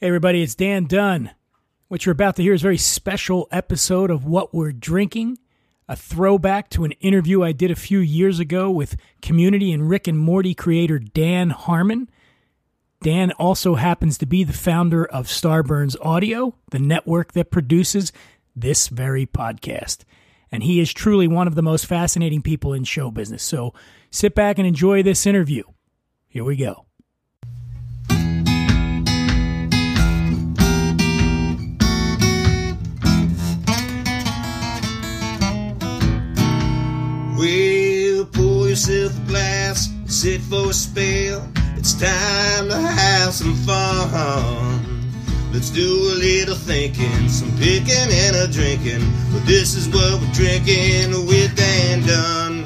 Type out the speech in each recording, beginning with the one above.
Hey everybody, it's Dan Dunn. What you're about to hear is a very special episode of What We're Drinking, a throwback to an interview I did a few years ago with Community and Rick and Morty creator Dan Harmon. Dan also happens to be the founder of Starburns Audio, the network that produces this very podcast. And he is truly one of the most fascinating people in show business. So sit back and enjoy this interview. Here we go. Well, pour yourself a glass, sit for a spell. It's time to have some fun. Let's do a little thinking, some picking and a drinking. But this is what we're drinking with Dan Dunn.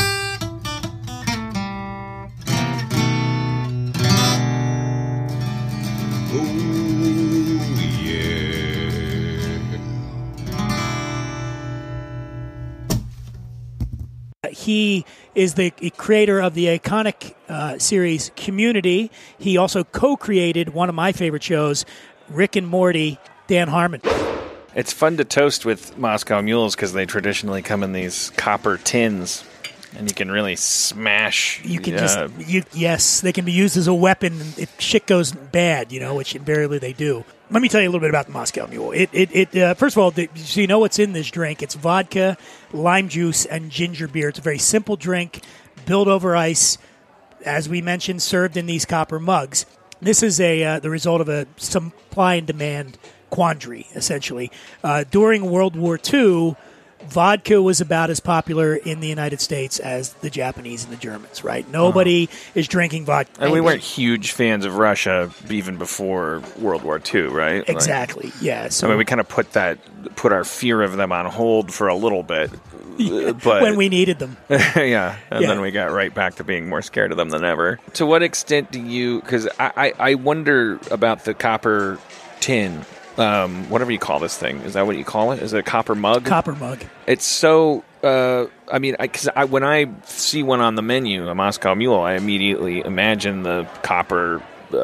He is the creator of the iconic series Community. He also co-created one of my favorite shows, Rick and Morty. Dan Harmon. It's fun to toast with Moscow Mules because they traditionally come in these copper tins, and you can really smash. You can yes, they can be used as a weapon if shit goes bad, which invariably they do. Let me tell you a little bit about the Moscow Mule. First of all, so you know what's in this drink. It's vodka, lime juice, and ginger beer. It's a very simple drink, built over ice, as we mentioned, served in these copper mugs. This is the result of a supply and demand quandary, essentially. During World War II, vodka was about as popular in the United States as the Japanese and the Germans, right? Nobody is drinking vodka. And we weren't huge fans of Russia even before World War II, right? Exactly, yeah. So, we kind of put our fear of them on hold for a little bit. But when we needed them. Yeah, and then we got right back to being more scared of them than ever. To what extent do you, because I wonder about the copper tin, whatever you call this thing. Is that what you call it? Is it a copper mug? Copper mug. It's so, when I see one on the menu, a Moscow Mule, I immediately imagine the copper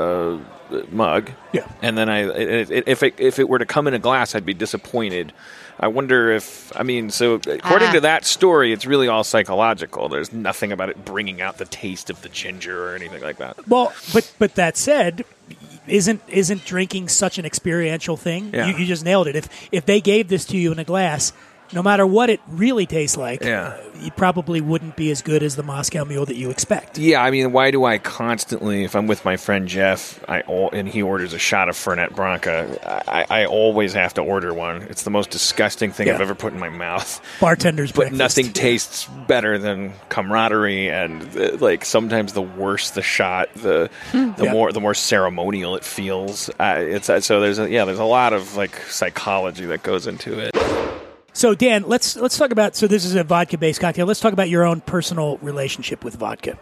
mug. Yeah. And then if it were to come in a glass, I'd be disappointed. I wonder if, according to that story, it's really all psychological. There's nothing about it bringing out the taste of the ginger or anything like that. Well, but that said, isn't drinking such an experiential thing? Yeah. You just nailed it. If they gave this to you in a glass, no matter what it really tastes like, it probably wouldn't be as good as the Moscow Mule that you expect. Yeah, why do I constantly, if I'm with my friend Jeff, and he orders a shot of Fernet Branca, I always have to order one. It's the most disgusting thing I've ever put in my mouth. Bartender's But breakfast. nothing tastes better than camaraderie, and sometimes the worse the shot, the more ceremonial it feels. So there's a lot of psychology that goes into it. So, Dan, let's talk about, so this is a vodka-based cocktail. Let's talk about your own personal relationship with vodka.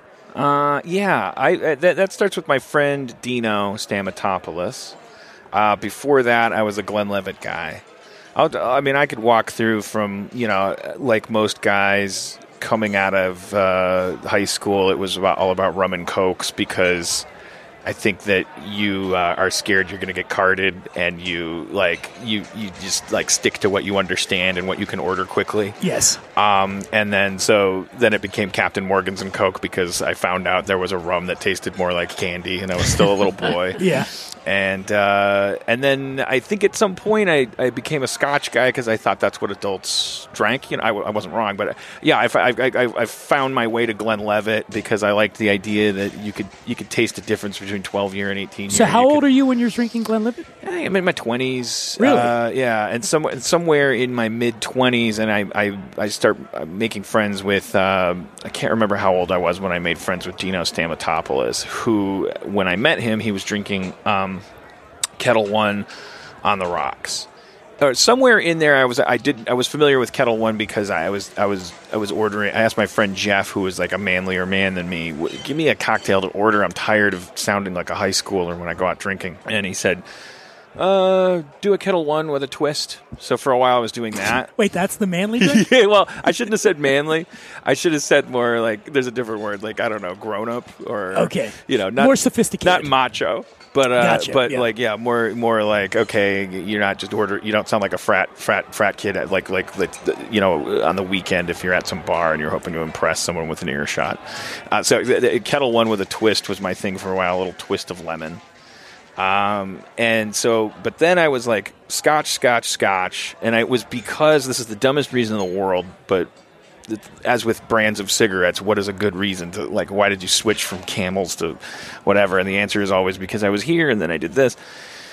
That starts with my friend Dino Stamatopoulos. Before that, I was a Glenlivet guy. I could walk through from, like most guys coming out of high school, it was all about rum and cokes because I think that you are scared you're going to get carded, and you just stick to what you understand and what you can order quickly. Yes. And then it became Captain Morgan's and Coke because I found out there was a rum that tasted more like candy, and I was still a little boy. Yeah. And then I think at some point I became a Scotch guy because I thought that's what adults drank. I wasn't wrong, but I found my way to Glenlivet because I liked the idea that you could taste the difference between 12-year and 18-year. So how old are you when you're drinking Glenlivet? I'm in my 20s. Really? Yeah, and somewhere in my mid-20s, and I start making friends with, I can't remember how old I was when I made friends with Dino Stamatopoulos, who, when I met him, he was drinking Ketel One on the rocks. Somewhere in there, I was familiar with Ketel One because I was ordering. I asked my friend Jeff, who was like a manlier man than me, give me a cocktail to order. I'm tired of sounding like a high schooler when I go out drinking. And he said, Do a Kettle One with a twist. So for a while I was doing that. Wait, that's the manly drink? Yeah, well, I shouldn't have said manly. I should have said more like, there's a different word, like, I don't know, grown up or, Okay. not More sophisticated. Not macho. But Gotcha, yeah. like more like, okay, you're not just you don't sound like a frat kid like on the weekend if you're at some bar and you're hoping to impress someone with an earshot. So the Kettle One with a twist was my thing for a while, a little twist of lemon. And so, but then I was like, scotch. And it was because this is the dumbest reason in the world, but as with brands of cigarettes, what is a good reason to, like, why did you switch from Camels to whatever? And the answer is always because I was here and then I did this.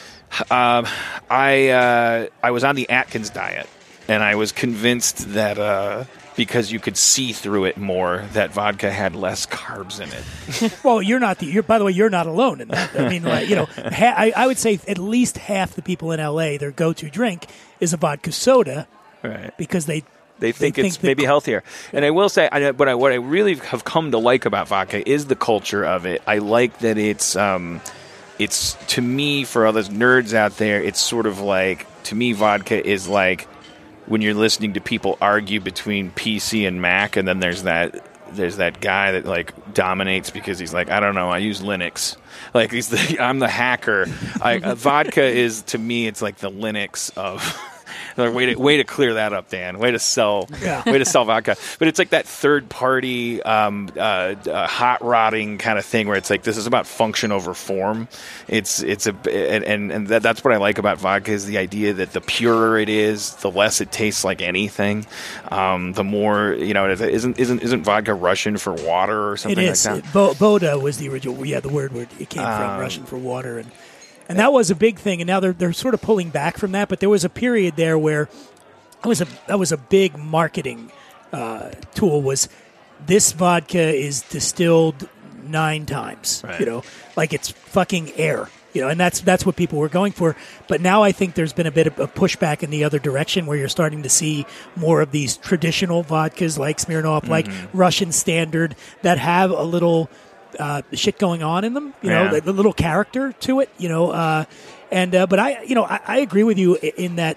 I was on the Atkins diet and I was convinced that, because you could see through it more, that vodka had less carbs in it. Well, by the way, you're not alone in that. I mean, I would say at least half the people in LA, their go-to drink is a vodka soda, Right. because they think it's maybe healthier. And I will say, what I really have come to like about vodka is the culture of it. I like that it's to me, for all those nerds out there, it's sort of like, to me, vodka is like when you're listening to people argue between PC and Mac, and then there's that guy that like dominates because he's like, I don't know, I use Linux. Like I'm the hacker. Vodka is, to me, it's like the Linux of. Way to clear that up, Dan. Way to sell vodka. But it's like that third party hot rodding kind of thing where it's like, this is about function over form. That's what I like about vodka, is the idea that the purer it is, the less it tastes like anything. The more, isn't vodka Russian for water or something like that? Voda was the original. Yeah, the word where it came from, Russian for water, and that was a big thing, and now they're sort of pulling back from that. But there was a period there where that was a big marketing tool. Was this vodka is distilled 9 times? Right. Like it's fucking air. And that's what people were going for. But now I think there's been a bit of a pushback in the other direction, where you're starting to see more of these traditional vodkas like Smirnoff, like Russian Standard, that have a little shit going on in them, the little character to it, but I agree with you in that,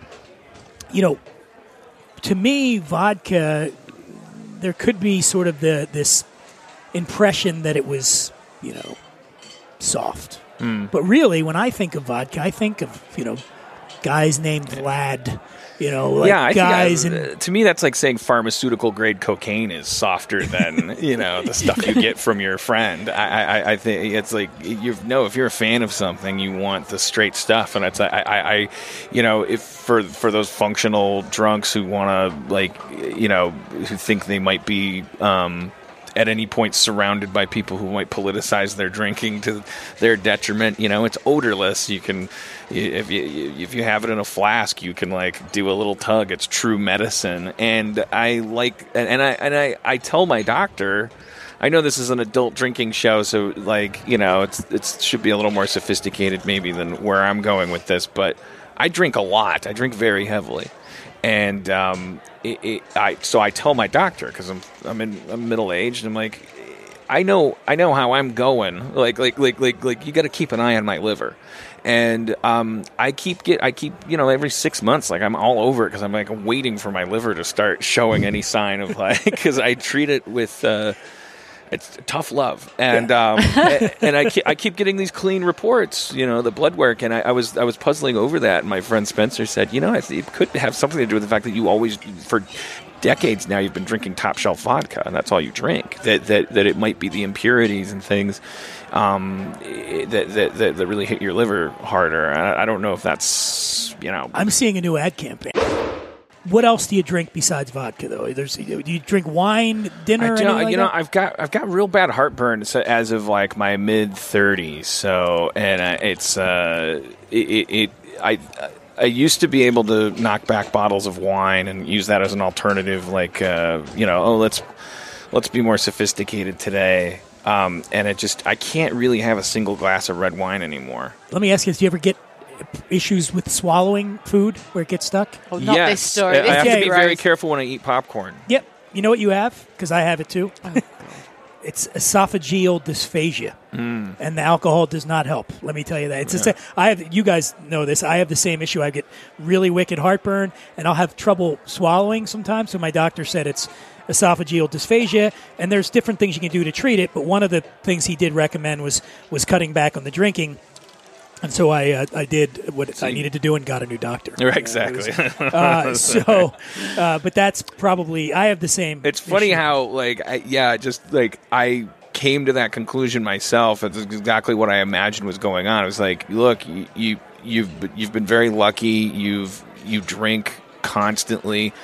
to me, vodka, there could be sort of this impression that it was, soft. But really, when I think of vodka, I think of, guys named Vlad, guys. To me, that's like saying pharmaceutical grade cocaine is softer than the stuff you get from your friend. I think it's like if you're a fan of something, you want the straight stuff, and it's if for those functional drunks who want to who think they might be. At any point surrounded by people who might politicize their drinking to their detriment. It's odorless. You can, if you have it in a flask, you can like do a little tug. It's true medicine. And I like, and I tell my doctor, I know this is an adult drinking show, so like, it should be a little more sophisticated maybe than where I'm going with this, but I drink a lot. I drink very heavily. And so I tell my doctor, because I'm middle aged, and I'm like, I know how I'm going. Like you got to keep an eye on my liver, and I keep every 6 months, like I'm all over it, because I'm like waiting for my liver to start showing any sign of because I treat it with. It's tough love, and and I keep getting these clean reports, the blood work, and I was puzzling over that. And my friend Spencer said, it could have something to do with the fact that you always, for decades now, you've been drinking top shelf vodka, and that's all you drink. That it might be the impurities and things that really hit your liver harder. I don't know if that's I'm seeing a new ad campaign. What else do you drink besides vodka, though? Do you drink wine, dinner? I've got real bad heartburn as of like my mid-30s. So, and I used to be able to knock back bottles of wine and use that as an alternative. Like, let's be more sophisticated today. And I can't really have a single glass of red wine anymore. Let me ask you: do you ever get issues with swallowing food where it gets stuck? Oh, not yes. this story. I have to be very careful when I eat popcorn. Yep. You know what you have? Because I have it too. It's esophageal dysphagia, and the alcohol does not help. Let me tell you that. It's you guys know this. I have the same issue. I get really wicked heartburn, and I'll have trouble swallowing sometimes. So my doctor said it's esophageal dysphagia, and there's different things you can do to treat it. But one of the things he did recommend was cutting back on the drinking. And so I did what I needed to do and got a new doctor. Right, exactly. But that's probably, I have the same. It's funny issue. how, I came to that conclusion myself. That's exactly what I imagined was going on. I was like, look, you've been very lucky. You drink constantly.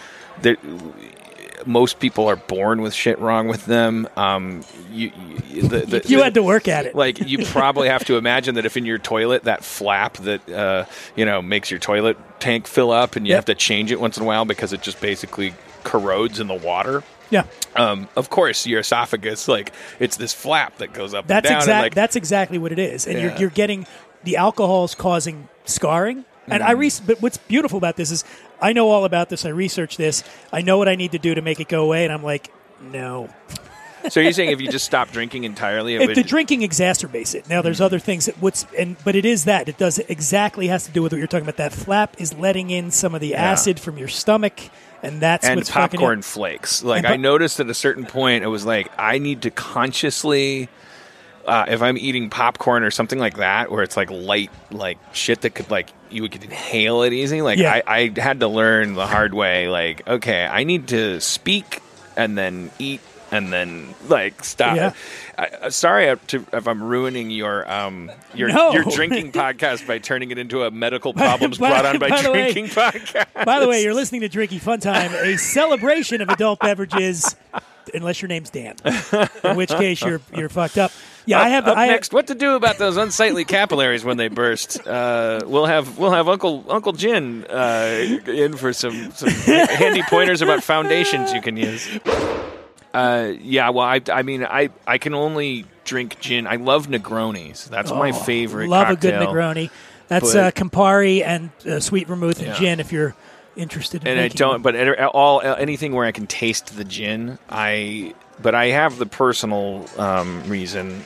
Most people are born with shit wrong with them. You had to work at it. Like, you probably have to imagine that if in your toilet, that flap that makes your toilet tank fill up, and you have to change it once in a while because it just basically corrodes in the water. Yeah. Of course, your esophagus, it's this flap that goes up and down. That's exactly what it is, and you're getting the alcohol's causing scarring. And but what's beautiful about this is I know all about this. I researched this. I know what I need to do to make it go away, and I'm like, no. So you're saying if you just stop drinking entirely, the drinking exacerbates it. Now there's other things but it is that it does exactly has to do with what you're talking about. That flap is letting in some of the acid from your stomach, and that's what's popcorn flakes. I noticed at a certain point, it was like I need to consciously. If I'm eating popcorn or something like that, where it's light, shit that could you could inhale it easy. I had to learn the hard way. Okay, I need to speak and then eat and then stop. Yeah. Sorry if I'm ruining your drinking podcast by turning it into a medical problems brought on by drinking podcast. By the way, you're listening to Drinking Fun Time, a celebration of adult beverages. Unless your name's Dan, in which case you're fucked up. Yeah, I have. Next, what to do about those unsightly capillaries when they burst? We'll have Uncle Gin in for some handy pointers about foundations you can use. I can only drink gin. I love Negronis. That's my favorite. Love cocktail. A good Negroni. That's Campari and sweet vermouth and gin. If you're interested in anything where I can taste the gin, but I have the personal reason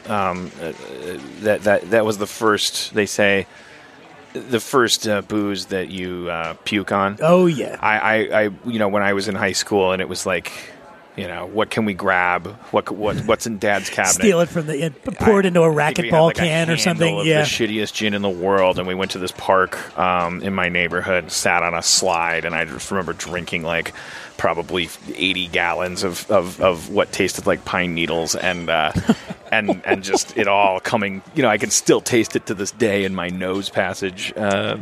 that was the first, they say, the first booze that you puke on. Oh yeah. I when I was in high school, and it was like, what can we grab? What's in Dad's cabinet? Steal it from pour it into a racquetball can or something. The shittiest gin in the world. And we went to this park in my neighborhood, sat on a slide, and I just remember drinking probably 80 gallons of what tasted like pine needles, and just it all coming. I can still taste it to this day in my nose passage.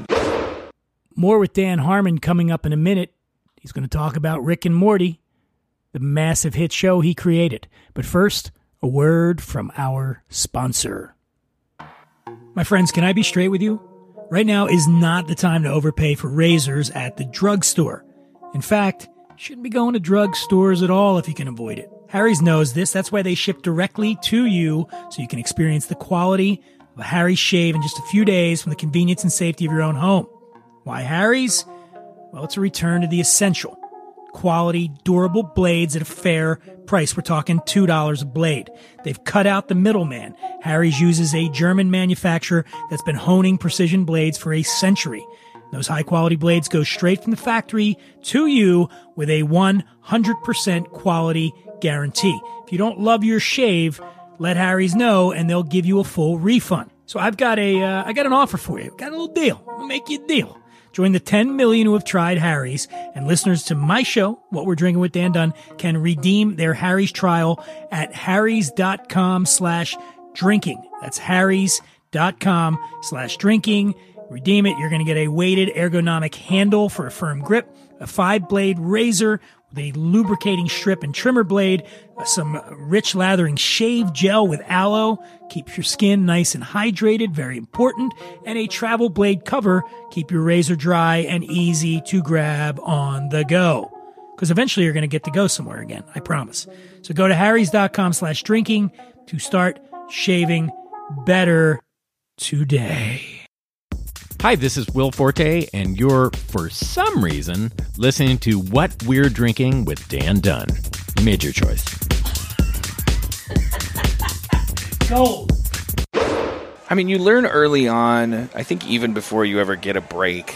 More with Dan Harmon coming up in a minute. He's going to talk about Rick and Morty, the massive hit show he created. But first, a word from our sponsor. My friends, can I be straight with you? Right now is not the time to overpay for razors at the drugstore. In fact, you shouldn't be going to drugstores at all if you can avoid it. Harry's knows this. That's why they ship directly to you, so you can experience the quality of a Harry's shave in just a few days from the convenience and safety of your own home. Why Harry's? Well, it's a return to the essential. Quality, durable blades at a fair price. We're talking $2 a blade. They've cut out the middleman. Harry's uses a German manufacturer that's been honing precision blades for a century. Those high-quality blades go straight from the factory to you with a 100% quality guarantee. If you don't love your shave, let Harry's know, and they'll give you a full refund. So I got an offer for you. Got a little deal. I'll make you a deal. Join the 10 million who have tried Harry's, and listeners to my show, What We're Drinking with Dan Dunn, can redeem their Harry's trial at harrys.com/drinking. That's harrys.com/drinking. Redeem it. You're going to get a weighted ergonomic handle for a firm grip, a 5-blade razor with a lubricating strip and trimmer blade, some rich lathering shave gel with aloe, keeps your skin nice and hydrated, very important, and a travel blade cover, keep your razor dry and easy to grab on the go. Because eventually you're going to get to go somewhere again, I promise. So go to harrys.com/drinking to start shaving better today. Hi, this is Will Forte, and you're, for some reason, listening to What We're Drinking with Dan Dunn. You made your choice. gold. I mean, you learn early on, I think even before you ever get a break,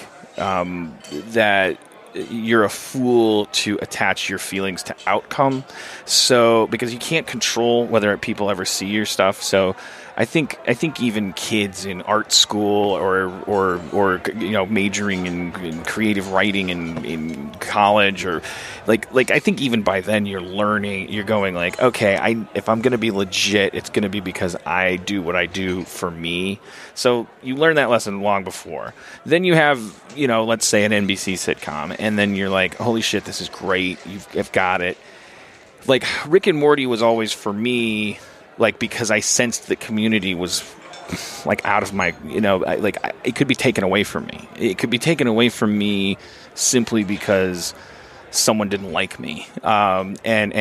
that you're a fool to attach your feelings to outcome. So, because you can't control whether people ever see your stuff. So I think even kids in art school or majoring in creative writing in college or like I think even by then you're going like, okay, if I'm going to be legit, it's going to be because I do what I do for me. So you learn that lesson long before. Then you have, let's say an NBC sitcom, and then you're like, holy shit, this is great. You've got it. Like Rick and Morty was always for me, like, because I sensed that Community was like out of my, it could be taken away from me. It could be taken away from me simply because someone didn't like me. And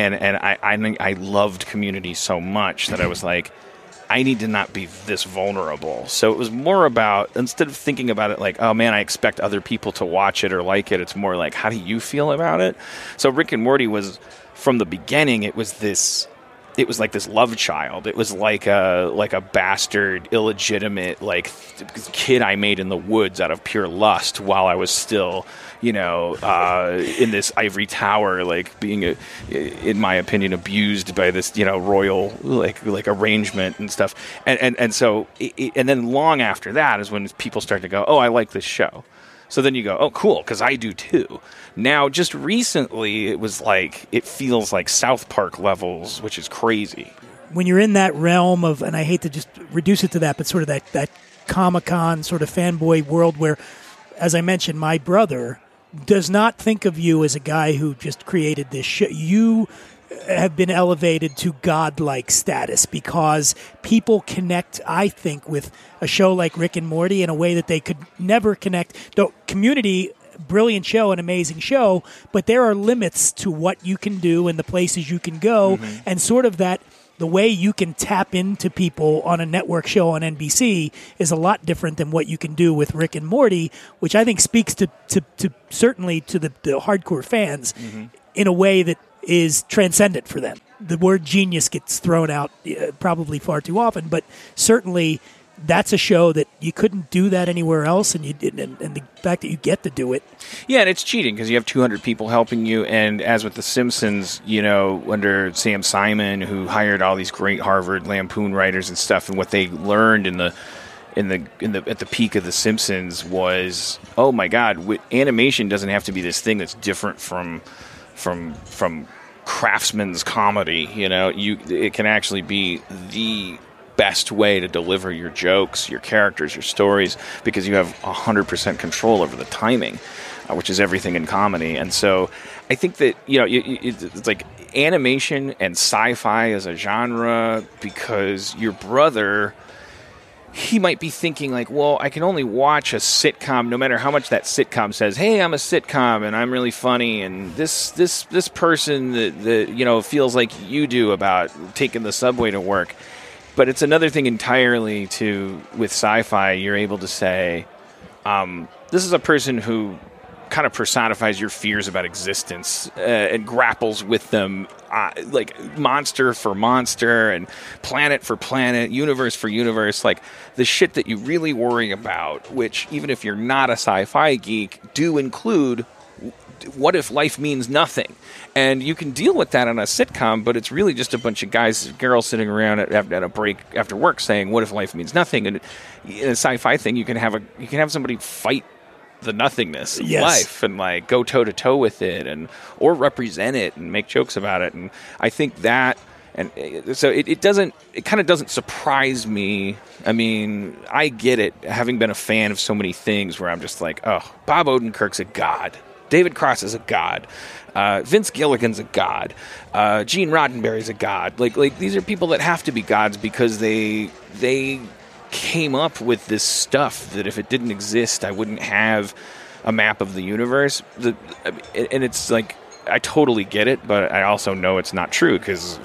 I loved Community so much that I was like, I need to not be this vulnerable. So it was more about, instead of thinking about it like, oh man, I expect other people to watch it or like it, it's more like, how do you feel about it? So Rick and Morty was, from the beginning, it was like this love child. It was like a bastard, illegitimate, like kid I made in the woods out of pure lust while I was still, in this ivory tower, like being, in my opinion, abused by this, royal like arrangement and stuff. And so, and then long after that is when people start to go, oh, I like this show. So then you go, oh, cool, because I do too. Now, just recently, it feels like South Park levels, which is crazy. When you're in that realm of, and I hate to just reduce it to that, but sort of that Comic-Con sort of fanboy world where, as I mentioned, my brother does not think of you as a guy who just created this show. You have been elevated to godlike status because people connect, I think, with a show like Rick and Morty in a way that they could never connect. Community, brilliant show, an amazing show, but there are limits to what you can do and the places you can go, and sort of that the way you can tap into people on a network show on NBC is a lot different than what you can do with Rick and Morty, which I think speaks to certainly to the hardcore fans in a way that is transcendent for them. The word genius gets thrown out probably far too often, but certainly that's a show that you couldn't do that anywhere else, and the fact that you get to do it. Yeah, and it's cheating because you have 200 people helping you, and as with The Simpsons, under Sam Simon, who hired all these great Harvard Lampoon writers and stuff, and what they learned at the peak of The Simpsons was, oh my God, animation doesn't have to be this thing that's different from craftsman's comedy. It can actually be the best way to deliver your jokes, your characters, your stories, because you have 100% control over the timing, which is everything in comedy. And so I think that, it's like animation and sci-fi as a genre, because your brother, he might be thinking like, well, I can only watch a sitcom no matter how much that sitcom says, hey, I'm a sitcom and I'm really funny, and this person that feels like you do about taking the subway to work. But it's another thing entirely with sci-fi, you're able to say, this is a person who kind of personifies your fears about existence and grapples with them, like monster for monster and planet for planet, universe for universe, like the shit that you really worry about, which even if you're not a sci-fi geek, do include what if life means nothing? And you can deal with that on a sitcom, but it's really just a bunch of guys, girls sitting around at a break after work saying, what if life means nothing? And in a sci-fi thing, you can have somebody fight the nothingness of life and like go toe to toe with it or represent it and make jokes about it. And I think that, and so it kind of doesn't surprise me. I mean, I get it, having been a fan of so many things where I'm just like, oh, Bob Odenkirk's a god. David Cross is a god. Vince Gilligan's a god. Gene Roddenberry's a god. Like these are people that have to be gods because they came up with this stuff that if it didn't exist, I wouldn't have a map of the universe. And it's like, I totally get it, but I also know it's not true because,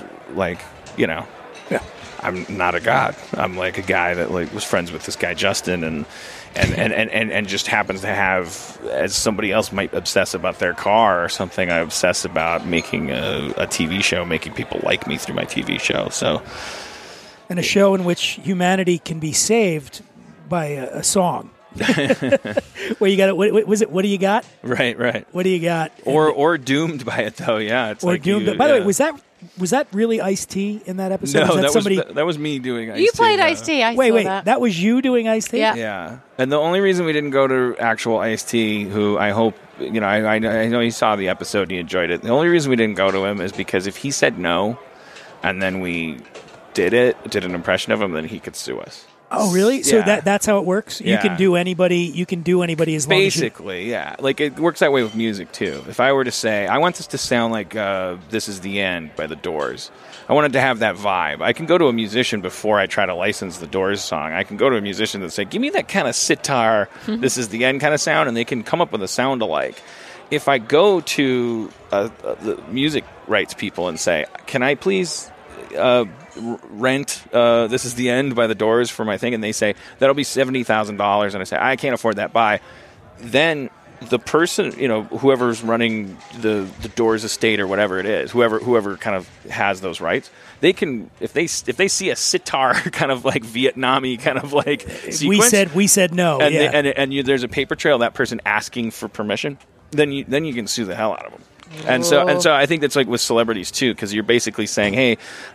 I'm not a god. I'm like a guy that was friends with this guy Justin and just happens to have, as somebody else might obsess about their car or something, I obsess about making a TV show, making people like me through my TV show. So And a show in which humanity can be saved by a song. Where you got it? What was it? What do you got? Right. What do you got? Or doomed by it though. Yeah, it's or like doomed. By the way, was that really Ice-T in that episode? No, was that was me doing Ice-T. You played Ice-T. I wait, saw that was you doing Ice-T? Yeah. And the only reason we didn't go to actual Ice-T, who I hope, I know he saw the episode and he enjoyed it. The only reason we didn't go to him is because if he said no, and then we did an impression of him, then he could sue us. Oh, really? So that's how it works? Yeah. You can do anybody as long Basically, yeah. Like, it works that way with music, too. If I were to say, I want this to sound like This Is the End by The Doors, I wanted to have that vibe. I can go to a musician before I try to license the Doors song. I can go to a musician and say, give me that kind of sitar, This Is the End kind of sound, and they can come up with a sound alike. If I go to the music rights people and say, can I please rent This Is the End by The Doors for my thing, and they say that'll be $70,000, and I say I can't afford that buy, then the person, whoever's running the Doors estate or whatever it is, whoever kind of has those rights, they can, if they see a sitar kind of like Vietnamese kind of like sequence, we said no, and there's a paper trail of that person asking for permission, then you can sue the hell out of them. And so I think that's like with celebrities too, because you're basically saying, hey,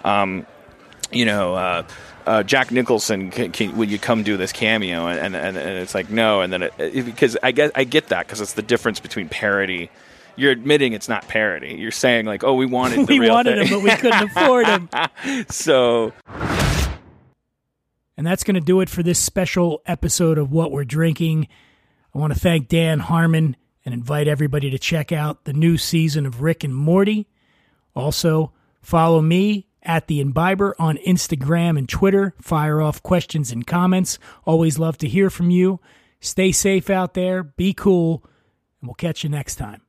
Jack Nicholson, will you come do this cameo? And it's like, no. And then because I get that, because it's the difference between parody. You're admitting it's not parody. You're saying like, oh, we wanted the real thing. Him, but we couldn't afford him. So. And that's going to do it for this special episode of What We're Drinking. I want to thank Dan Harmon and invite everybody to check out the new season of Rick and Morty. Also, follow me at The Imbiber on Instagram and Twitter. Fire off questions and comments. Always love to hear from you. Stay safe out there. Be cool. And we'll catch you next time.